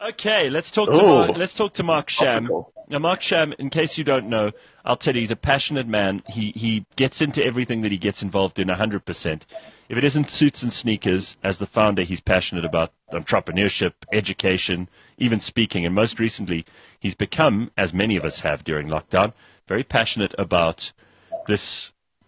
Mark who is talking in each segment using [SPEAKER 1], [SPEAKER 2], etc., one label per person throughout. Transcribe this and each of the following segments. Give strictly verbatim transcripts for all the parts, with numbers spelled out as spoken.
[SPEAKER 1] Okay, let's talk to
[SPEAKER 2] Ooh.
[SPEAKER 1] Mark, let's talk to Mark Sham.
[SPEAKER 2] Topical.
[SPEAKER 1] Now, Mark Sham, in case you don't know, I'll tell you, he's a passionate man. He he gets into everything that he gets involved in one hundred percent. If it isn't suits and sneakers, as the founder, he's passionate about entrepreneurship, education, even speaking. And most recently, he's become, as many of us have during lockdown, very passionate about this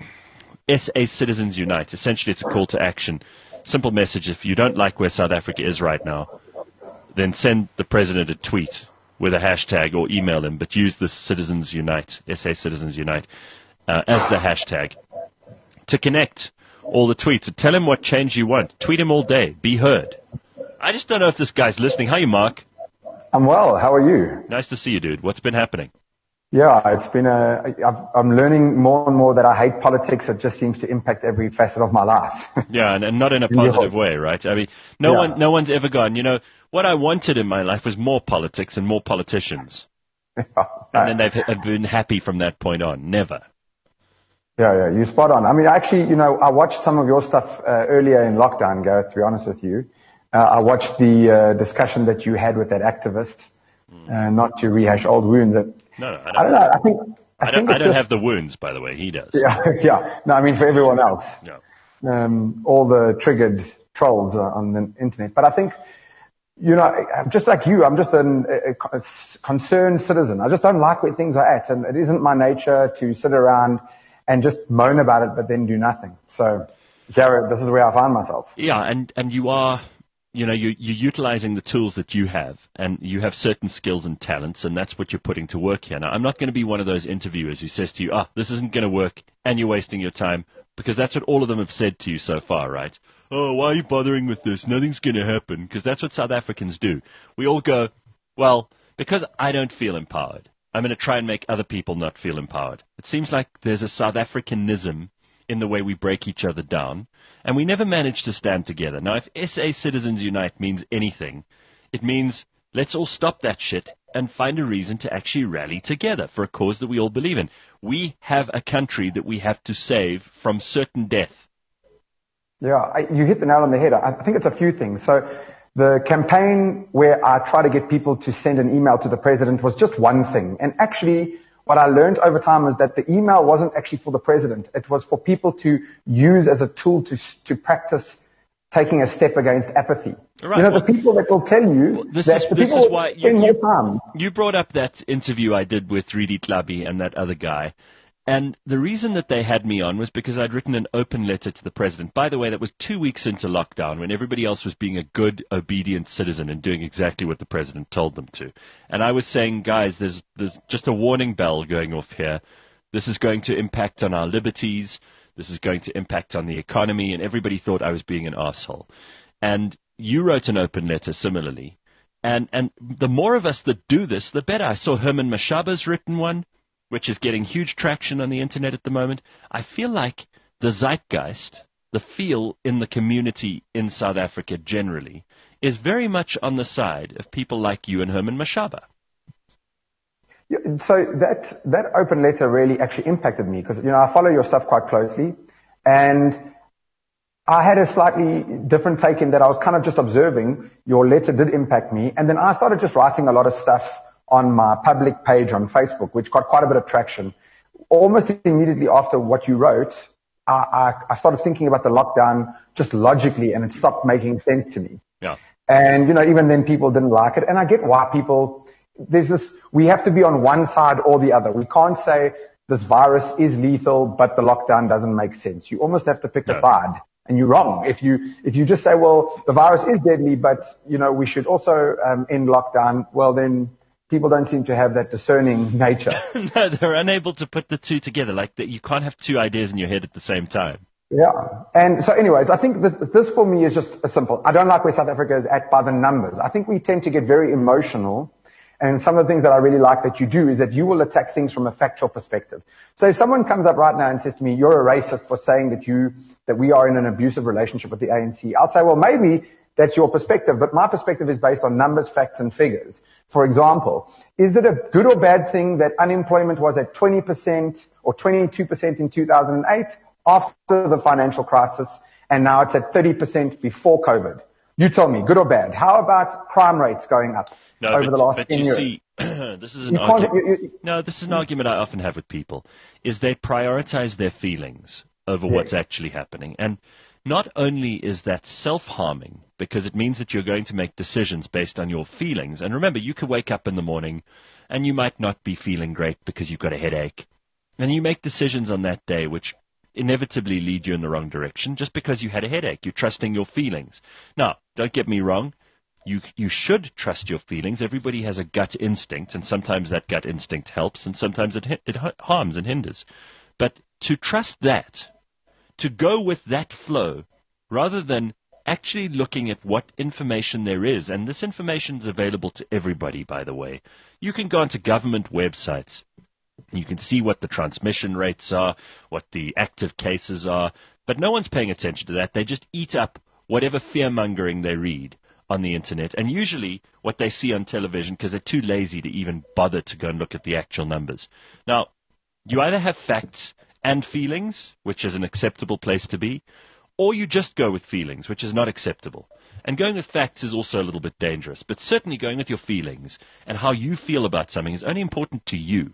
[SPEAKER 1] S A Citizens Unite. Essentially, it's a call to action. Simple message: if you don't like where South Africa is right now, then send the president a tweet with a hashtag or email him, but use the Citizens Unite, S A Citizens Unite, uh, as the hashtag to connect all the tweets. And tell him what change you want. Tweet him all day. Be heard. I just don't know if this guy's listening. Hi, Mark.
[SPEAKER 3] I'm well. How are you?
[SPEAKER 1] Nice to see you, dude. What's been happening?
[SPEAKER 3] Yeah, it's been a, I've, I'm learning more and more that I hate politics. It just seems to impact every facet of my life.
[SPEAKER 1] Yeah, and, and not in a positive way, right? I mean, no
[SPEAKER 3] Yeah.
[SPEAKER 1] one, no one's ever gone, you know, what I wanted in my life was more politics and more politicians. And then they've have been happy from that point on. Never.
[SPEAKER 3] Yeah, yeah, you're spot on. I mean, actually, you know, I watched some of your stuff uh, earlier in lockdown, Gareth, to be honest with you. Uh, I watched the uh, discussion that you had with that activist, uh, not to rehash old wounds. That,
[SPEAKER 1] No, no, I don't,
[SPEAKER 3] I don't know. I think, I,
[SPEAKER 1] I
[SPEAKER 3] think
[SPEAKER 1] don't, I
[SPEAKER 3] it's
[SPEAKER 1] don't
[SPEAKER 3] just,
[SPEAKER 1] have the wounds, by the way. He does.
[SPEAKER 3] Yeah, yeah. No, I mean, for everyone else.
[SPEAKER 1] No.
[SPEAKER 3] Um, all the triggered trolls uh, on the internet. But I think, you know, I'm just like you, I'm just an, a, a concerned citizen. I just don't like where things are at. And it isn't my nature to sit around and just moan about it, but then do nothing. So, Jared, this is where I find myself.
[SPEAKER 1] Yeah, and, and you are, you know, you, you're utilizing the tools that you have, and you have certain skills and talents, and that's what you're putting to work here. Now, I'm not going to be one of those interviewers who says to you, ah, this isn't going to work, and you're wasting your time, because that's what all of them have said to you so far, right? Oh, why are you bothering with this? Nothing's going to happen, because that's what South Africans do. We all go, well, because I don't feel empowered, I'm going to try and make other people not feel empowered. It seems like there's a South Africanism in the way we break each other down, and we never manage to stand together. Now, if S A Citizens Unite means anything, it means let's all stop that shit and find a reason to actually rally together for a cause that we all believe in. We have a country that we have to save from certain death.
[SPEAKER 3] Yeah, I, you hit the nail on the head. I think it's a few things. So the campaign where I try to get people to send an email to the president was just one thing. And actually, what I learned over time is that the email wasn't actually for the president. It was for people to use as a tool to to practice taking a step against apathy.
[SPEAKER 1] Right,
[SPEAKER 3] you know,
[SPEAKER 1] well,
[SPEAKER 3] the people that will tell you
[SPEAKER 1] well, this
[SPEAKER 3] that
[SPEAKER 1] is,
[SPEAKER 3] the
[SPEAKER 1] this
[SPEAKER 3] people
[SPEAKER 1] is why
[SPEAKER 3] spend
[SPEAKER 1] you,
[SPEAKER 3] more
[SPEAKER 1] you,
[SPEAKER 3] time.
[SPEAKER 1] you brought up that interview I did with Rudi Tlabi and that other guy. And the reason that they had me on was because I'd written an open letter to the president. By the way, that was two weeks into lockdown when everybody else was being a good, obedient citizen and doing exactly what the president told them to. And I was saying, guys, there's, there's just a warning bell going off here. This is going to impact on our liberties. This is going to impact on the economy. And everybody thought I was being an asshole. And you wrote an open letter similarly. And, and the more of us that do this, the better. I saw Herman Mashaba's written one, which is getting huge traction on the internet at the moment. I feel like the zeitgeist, the feel in the community in South Africa generally, is very much on the side of people like you and Herman Mashaba.
[SPEAKER 3] Yeah, so that that open letter really actually impacted me because, you know, I follow your stuff quite closely, and I had a slightly different take in that I was kind of just observing. Your letter did impact me, and then I started just writing a lot of stuff on my public page on Facebook, which got quite a bit of traction. Almost immediately after what you wrote, I, I, I started thinking about the lockdown just logically, and it stopped making sense to me.
[SPEAKER 1] Yeah.
[SPEAKER 3] And, you know, even then people didn't like it. And I get why people, there's this, we have to be on one side or the other. We can't say this virus is lethal, but the lockdown doesn't make sense. You almost have to pick
[SPEAKER 1] No.
[SPEAKER 3] a side. And you're wrong. If you, if you just say, well, the virus is deadly, but, you know, we should also um, end lockdown, well, then people don't seem to have that discerning nature.
[SPEAKER 1] No, they're unable to put the two together. Like that, you can't have two ideas in your head at the same time.
[SPEAKER 3] Yeah. And so anyways, I think this, this for me is just a simple. I don't like where South Africa is at by the numbers. I think we tend to get very emotional. And some of the things that I really like that you do is that you will attack things from a factual perspective. So if someone comes up right now and says to me, you're a racist for saying that you, that we are in an abusive relationship with the A N C, I'll say, well, maybe that's your perspective, but my perspective is based on numbers, facts, and figures. For example, is it a good or bad thing that unemployment was at twenty percent or twenty-two percent in two thousand eight after the financial crisis, and now it's at thirty percent before COVID? You tell me, good or bad. How about crime rates going up
[SPEAKER 1] no,
[SPEAKER 3] over
[SPEAKER 1] but,
[SPEAKER 3] the last
[SPEAKER 1] but
[SPEAKER 3] ten
[SPEAKER 1] you
[SPEAKER 3] years?
[SPEAKER 1] See, this is an
[SPEAKER 3] you
[SPEAKER 1] argument.
[SPEAKER 3] You, you,
[SPEAKER 1] no, this is an argument I often have with people, is they prioritize their feelings over
[SPEAKER 3] yes.
[SPEAKER 1] what's actually happening. And not only is that self-harming, because it means that you're going to make decisions based on your feelings. And remember, you could wake up in the morning and you might not be feeling great because you've got a headache. And you make decisions on that day which inevitably lead you in the wrong direction just because you had a headache. You're trusting your feelings. Now, don't get me wrong. You you should trust your feelings. Everybody has a gut instinct, and sometimes that gut instinct helps, and sometimes it it harms and hinders. But to trust that, to go with that flow, rather than actually looking at what information there is, and this information is available to everybody, by the way. You can go onto government websites. You can see what the transmission rates are, what the active cases are, but no one's paying attention to that. They just eat up whatever fear-mongering they read on the internet, and usually what they see on television because they're too lazy to even bother to go and look at the actual numbers. Now, you either have facts and feelings, which is an acceptable place to be, or you just go with feelings, which is not acceptable. And going with facts is also a little bit dangerous, but certainly going with your feelings and how you feel about something is only important to you.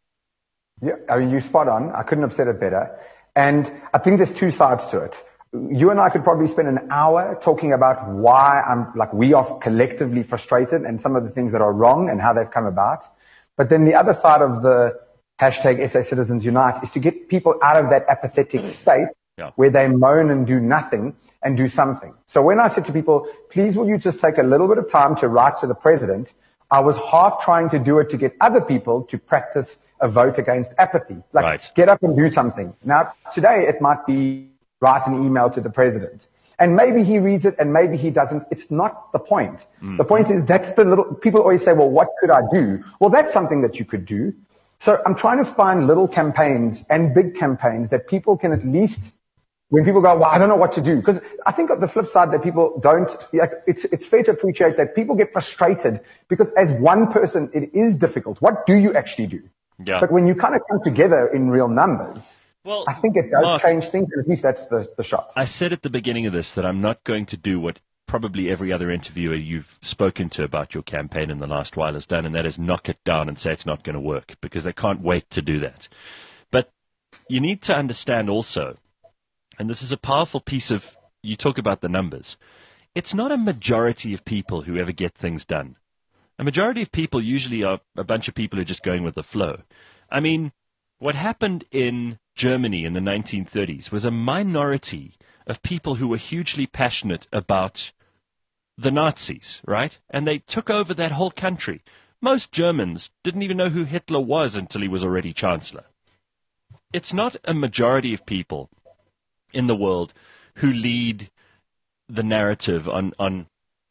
[SPEAKER 3] Yeah, I mean, you're spot on. I couldn't have said it better. And I think there's two sides to it. You and I could probably spend an hour talking about why I'm like we are collectively frustrated and some of the things that are wrong and how they've come about. But then the other side of the hashtag S A Citizens Unite is to get people out of that apathetic state yeah. where they moan and do nothing and do something. So when I said to people, please will you just take a little bit of time to write to the president, I was half trying to do it to get other people to practice a vote against apathy. Like
[SPEAKER 1] right.
[SPEAKER 3] get up and do something. Now today it might be write an email to the president. And maybe he reads it and maybe he doesn't. It's not the point. Mm. The point is that's the little, people always say, well, what could I do? Well, that's something that you could do. So I'm trying to find little campaigns and big campaigns that people can at least, when people go, well, I don't know what to do. Because I think on the flip side that people don't, like, it's, it's fair to appreciate that people get frustrated because as one person, it is difficult. What do you actually do?
[SPEAKER 1] Yeah.
[SPEAKER 3] But when you kind of come together in real numbers,
[SPEAKER 1] Well,
[SPEAKER 3] I think it does
[SPEAKER 1] Mark,
[SPEAKER 3] change things, and at least that's the, the shot.
[SPEAKER 1] I said at the beginning of this that I'm not going to do what probably every other interviewer you've spoken to about your campaign in the last while has done, and that is knock it down and say it's not going to work, because they can't wait to do that. But you need to understand also, and this is a powerful piece of, you talk about the numbers, it's not a majority of people who ever get things done. A majority of people usually are a bunch of people who are just going with the flow. I mean, what happened in Germany in the nineteen thirties was a minority of people who were hugely passionate about the Nazis, right? And they took over that whole country. Most Germans didn't even know who Hitler was until he was already chancellor. It's not a majority of people in the world who lead the narrative on, on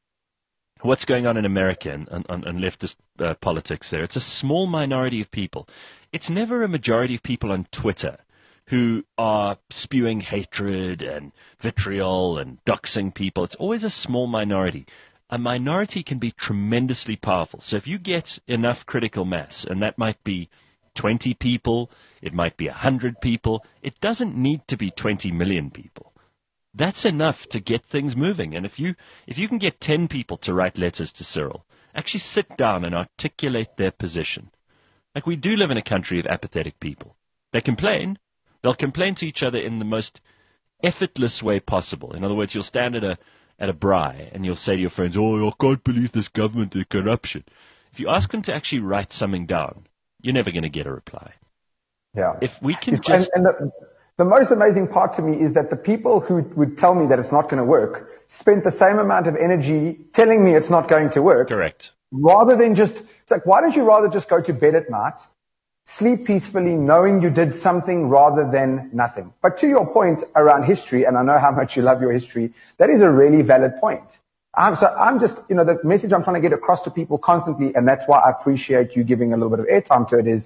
[SPEAKER 1] what's going on in America and on, on, on leftist uh, politics there. It's a small minority of people. It's never a majority of people on Twitter who are spewing hatred and vitriol and doxing people. It's always a small minority. A minority can be tremendously powerful. So if you get enough critical mass, and that might be twenty people, it might be one hundred people, it doesn't need to be twenty million people. That's enough to get things moving. And if you if you can get ten people to write letters to Cyril, actually sit down and articulate their position. Like, we do live in a country of apathetic people. They complain. They'll complain to each other in the most effortless way possible. In other words, you'll stand at a at a braai and you'll say to your friends, oh, I can't believe this government is corruption. If you ask them to actually write something down, you're never going to get a reply.
[SPEAKER 3] Yeah.
[SPEAKER 1] If we can
[SPEAKER 3] if,
[SPEAKER 1] just...
[SPEAKER 3] And, and the, the most amazing part to me is that the people who would tell me that it's not going to work spent the same amount of energy telling me it's not going to work.
[SPEAKER 1] Correct.
[SPEAKER 3] Rather than just, it's like, why don't you rather just go to bed at night, sleep peacefully, knowing you did something rather than nothing. But to your point around history, and I know how much you love your history, that is a really valid point. Um, so I'm just, you know, the message I'm trying to get across to people constantly, and that's why I appreciate you giving a little bit of airtime to it, is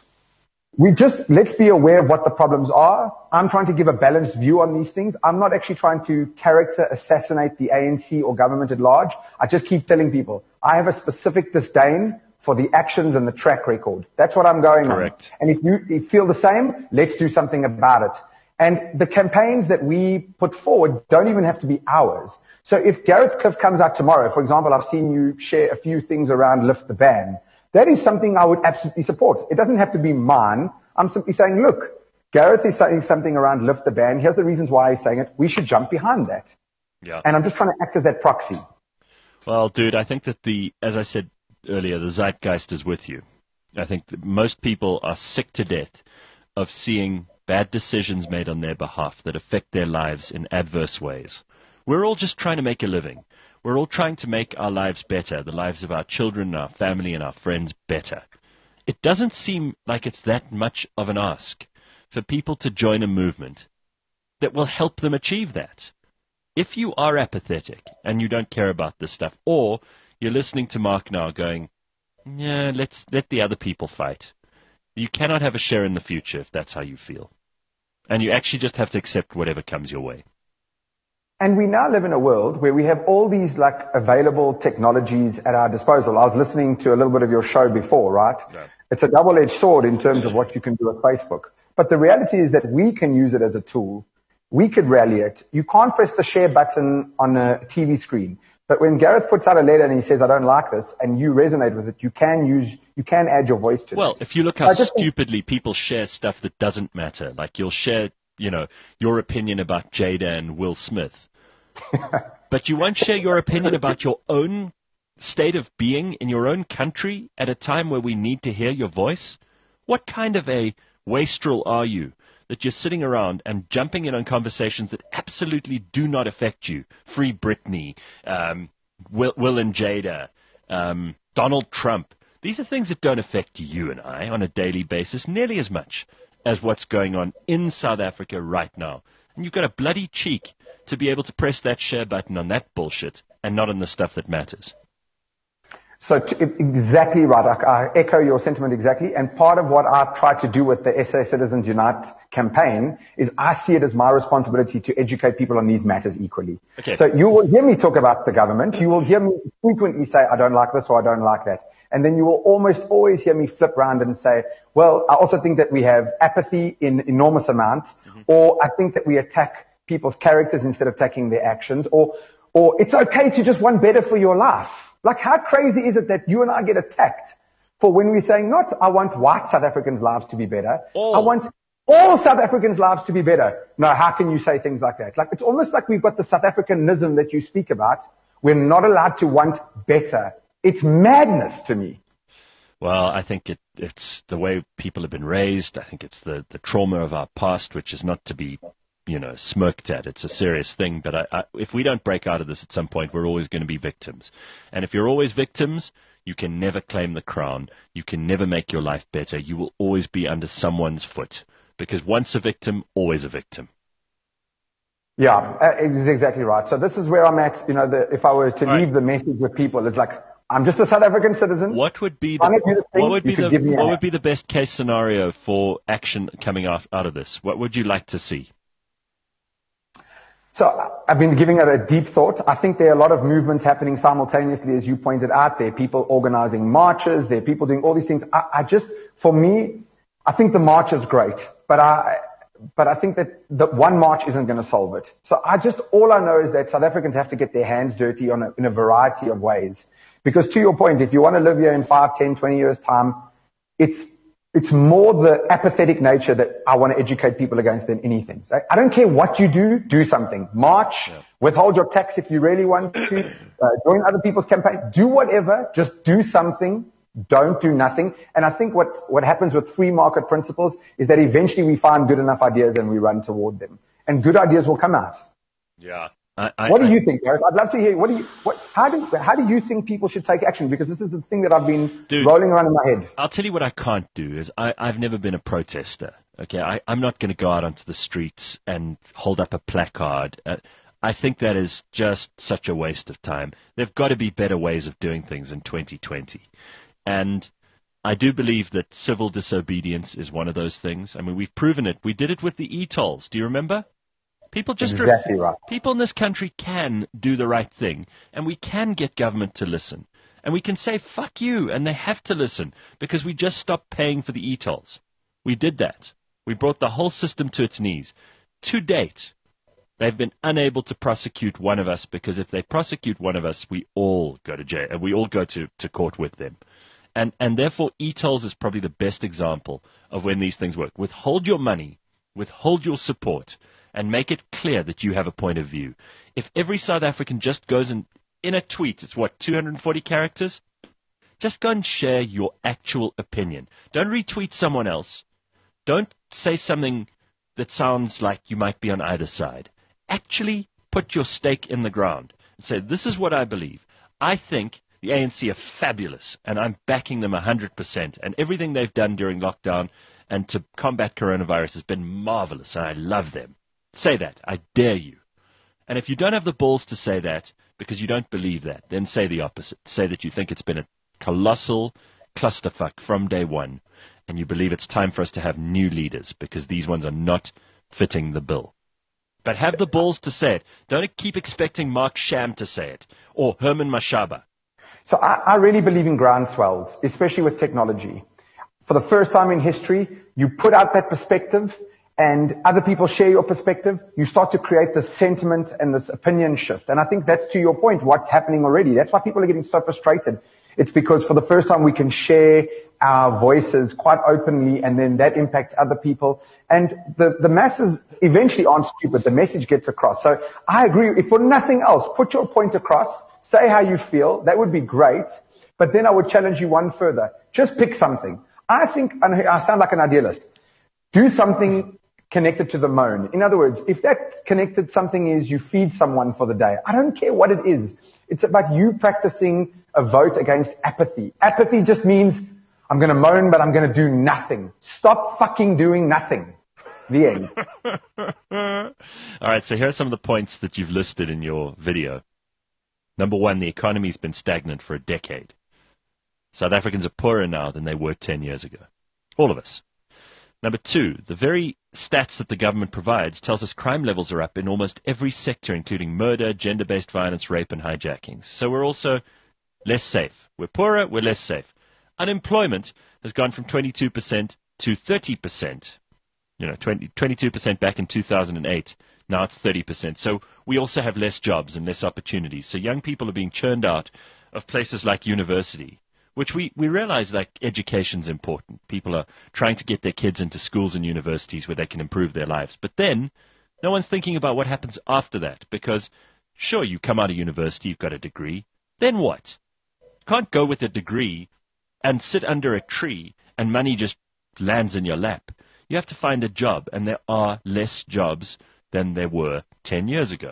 [SPEAKER 3] we just, let's be aware of what the problems are. I'm trying to give a balanced view on these things. I'm not actually trying to character assassinate the A N C or government at large. I just keep telling people, I have a specific disdain for the actions and the track record. That's what I'm going
[SPEAKER 1] Correct.
[SPEAKER 3] on. And if you, if you feel the same, let's do something about it. And the campaigns that we put forward don't even have to be ours. So if Gareth Cliff comes out tomorrow, for example, I've seen you share a few things around Lift the Ban. That is something I would absolutely support. It doesn't have to be mine. I'm simply saying, look, Gareth is saying something around Lift the Ban. Here's the reasons why he's saying it. We should jump behind that.
[SPEAKER 1] Yeah.
[SPEAKER 3] And I'm just trying to act as that proxy.
[SPEAKER 1] Well, dude, I think that the, as I said earlier, the zeitgeist is with you. I think that most people are sick to death of seeing bad decisions made on their behalf that affect their lives in adverse ways. We're all just trying to make a living. We're all trying to make our lives better, the lives of our children, our family, and our friends better. It doesn't seem like it's that much of an ask for people to join a movement that will help them achieve that. If you are apathetic and you don't care about this stuff, or you're listening to Mark now going, yeah, let's let the other people fight. You cannot have a share in the future if that's how you feel. And you actually just have to accept whatever comes your way.
[SPEAKER 3] And we now live in a world where we have all these like available technologies at our disposal. I was listening to a little bit of your show before, right? Yeah. It's a double-edged sword in terms of what you can do with Facebook. But the reality is that we can use it as a tool. We could rally it. You can't press the share button on a T V screen. But when Gareth puts out a letter and he says, I don't like this, and you resonate with it, you can use, you can add your voice to
[SPEAKER 1] it. Well, if you look how stupidly think, people share stuff that doesn't matter, like you'll share, you know, your opinion about Jada and Will Smith. But you won't share your opinion about your own state of being in your own country at a time where we need to hear your voice? What kind of a wastrel are you that you're sitting around and jumping in on conversations that absolutely do not affect you? Free Britney, um, Will, Will and Jada, um, Donald Trump. These are things that don't affect you and I on a daily basis nearly as much as what's going on in South Africa right now. And you've got a bloody cheek to be able to press that share button on that bullshit and not on the stuff that matters.
[SPEAKER 3] So to, exactly right. I, I echo your sentiment exactly. And part of what I've tried to do with the S A Citizens Unite campaign is I see it as my responsibility to educate people on these matters equally. Okay. So you will hear me talk about the government. You will hear me frequently say, I don't like this or I don't like that. And then you will almost always hear me flip around and say, well, I also think that we have apathy in enormous amounts, mm-hmm. or I think that we attack people's characters instead of attacking their actions, or, or it's okay to just want better for your life. Like, how crazy is it that you and I get attacked for when we're saying not, I want white South Africans' lives to be better. Oh. I want all South Africans' lives to be better. No, how can you say things like that? Like, it's almost like we've got the South Africanism that you speak about. We're not allowed to want better. It's madness to me.
[SPEAKER 1] Well, I think it, it's the way people have been raised. I think it's the, the trauma of our past, which is not to be, you know, smirked at. It's a serious thing. But I, I, if we don't break out of this at some point, we're always going to be victims. And if you're always victims, you can never claim the crown. You can never make your life better. You will always be under someone's foot. Because once a victim, always a victim.
[SPEAKER 3] Yeah, uh, it's exactly right. So this is where I'm at. You know, the, if I were to All leave right. the message with people, it's like, I'm just a South African citizen.
[SPEAKER 1] What would be the, the thing, what would be the what would be the best case scenario for action coming out, out of this? What would you like to see?
[SPEAKER 3] So I've been giving it a deep thought. I think there are a lot of movements happening simultaneously, as you pointed out. There are people organizing marches. There are people doing all these things. I, I just, for me, I think the march is great, but I, but I think that the one march isn't going to solve it. So I just, all I know is that South Africans have to get their hands dirty on a, in a variety of ways. Because to your point, if you want to live here in five, ten, twenty years time, it's, it's more the apathetic nature that I want to educate people against than anything. So I don't care what you do, do something. March, yeah. withhold your tax if you really want to, uh, join other people's campaign, do whatever, just do something, don't do nothing. And I think what, what happens with free market principles is that eventually we find good enough ideas and we run toward them. And good ideas will come out.
[SPEAKER 1] Yeah. I, I,
[SPEAKER 3] what do you think, Gareth? I'd love to hear. What do you? What? How do? How do you think people should take action? Because this is the thing that I've been Dude, rolling around in my head.
[SPEAKER 1] I'll tell you what I can't do is I, I've never been a protester. Okay, I, I'm not going to go out onto the streets and hold up a placard. Uh, I think that is just such a waste of time. There've got to be better ways of doing things in twenty twenty, and I do believe that civil disobedience is one of those things. I mean, we've proven it. We did it with the e-tolls. Do you remember? People just
[SPEAKER 3] exactly right.
[SPEAKER 1] People in this country can do the right thing, and we can get government to listen. And we can say, fuck you, and they have to listen, because we just stopped paying for the e-tolls. We did that. We brought the whole system to its knees. To date, They've been unable to prosecute one of us because if they prosecute one of us, we all go to jail. We all go to, to court with them. And, and therefore, e-tolls is probably the best example of when these things work. Withhold your money, withhold your support, and make it clear that you have a point of view. If every South African just goes and in a tweet, it's what, two hundred forty characters? Just go and share your actual opinion. Don't retweet someone else. Don't say something that sounds like you might be on either side. Actually put your stake in the ground and say, this is what I believe. I think the A N C are fabulous, and I'm backing them one hundred percent. And everything they've done during lockdown and to combat coronavirus has been marvelous, and I love them. Say that. I dare you. And if you don't have the balls to say that because you don't believe that, then say the opposite. Say that you think it's been a colossal clusterfuck from day one, and you believe it's time for us to have new leaders because these ones are not fitting the bill. But have the balls to say it. Don't keep expecting Mark Sham to say it or Herman Mashaba.
[SPEAKER 3] So I, I really believe in groundswells, especially with technology. For the first time in history, you put out that perspective and other people share your perspective. You start to create this sentiment and this opinion shift. And I think that's, to your point, what's happening already. That's why people are getting so frustrated. It's because for the first time we can share our voices quite openly, and then that impacts other people. And the, the masses eventually aren't stupid. The message gets across. So I agree. If for nothing else, put your point across. Say how you feel. That would be great. But then I would challenge you one further. Just pick something. I think, and I sound like an idealist, do something connected to the moan. In other words, if that connected something is you feed someone for the day, I don't care what it is. It's about you practicing a vote against apathy. Apathy just means I'm going to moan, but I'm going to do nothing. Stop fucking doing nothing. The end.
[SPEAKER 1] All right, so here are some of the points that you've listed in your video. Number one, the economy's been stagnant for a decade. South Africans are poorer now than they were ten years ago. All of us. Number two, the very stats that the government provides tells us crime levels are up in almost every sector, including murder, gender-based violence, rape, and hijackings. So we're also less safe. We're poorer, we're less safe. Unemployment has gone from twenty-two percent to thirty percent. You know, twenty, twenty-two percent back in two thousand eight. Now it's thirty percent. So we also have less jobs and less opportunities. So young people are being churned out of places like university, which we, we realize like education's important. People are trying to get their kids into schools and universities where they can improve their lives. But then no one's thinking about what happens after that, because sure, you come out of university, you've got a degree. Then what? You can't go with a degree and sit under a tree and money just lands in your lap. You have to find a job, and there are less jobs than there were ten years ago.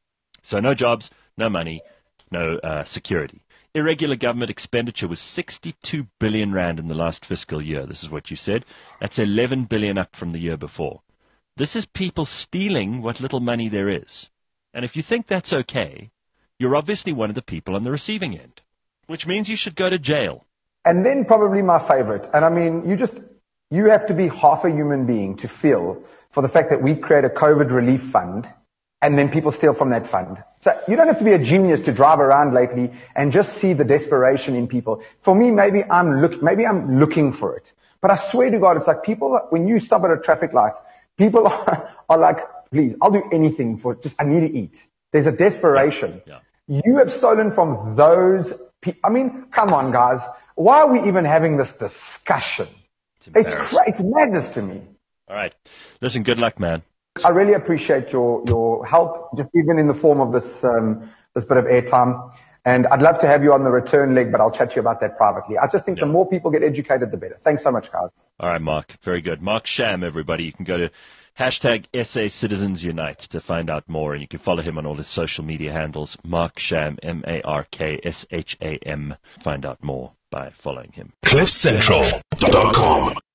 [SPEAKER 1] So no jobs, no money, no uh, security. Irregular government expenditure was sixty-two billion rand in the last fiscal year. This is what you said. That's eleven billion up from the year before. This is people stealing what little money there is. And if you think that's okay, you're obviously one of the people on the receiving end, which means you should go to jail.
[SPEAKER 3] And then probably my favorite, and I mean, you just, you have to be half a human being to feel for the fact that we create a COVID relief fund and then people steal from that fund. So you don't have to be a genius to drive around lately and just see the desperation in people. For me, maybe I'm look, maybe I'm looking for it. But I swear to God, it's like people, when you stop at a traffic light, people are, are like, please, I'll do anything for it. Just, I need to eat. There's a desperation.
[SPEAKER 1] Yeah. Yeah.
[SPEAKER 3] You have stolen from those people. I mean, come on, guys. Why are we even having this discussion? It's, it's crazy. It's madness to me.
[SPEAKER 1] All right. Listen, good luck, man.
[SPEAKER 3] I really appreciate your, your help, just even in the form of this, um, this bit of airtime. And I'd love to have you on the return leg, but I'll chat to you about that privately. I just think yeah. the more people get educated, the better. Thanks so much, guys.
[SPEAKER 1] All right, Mark. Very good. Mark Sham, everybody. You can go to hashtag S A Citizens Unite to find out more, and you can follow him on all his social media handles. Mark Sham, M A R K S H A M. Find out more by following him.
[SPEAKER 2] cliff central dot com